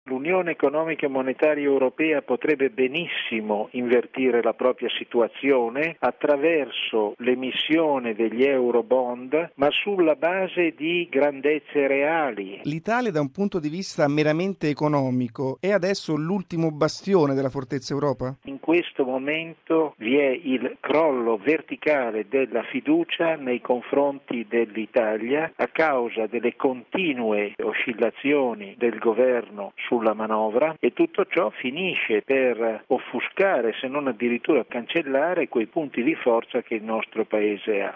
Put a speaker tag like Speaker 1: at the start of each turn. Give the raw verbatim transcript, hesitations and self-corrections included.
Speaker 1: L'Unione Economica e Monetaria Europea potrebbe benissimo invertire la propria situazione attraverso l'emissione degli Eurobond, ma sulla base di grandezze reali.
Speaker 2: L'Italia, da un punto di vista meramente economico, è adesso l'ultimo bastione della fortezza Europa?
Speaker 1: In questo momento vi è il crollo verticale della fiducia nei confronti dell'Italia a causa delle continue oscillazioni del governo sulla manovra, e tutto ciò finisce per offuscare, se non addirittura cancellare, quei punti di forza che il nostro Paese ha.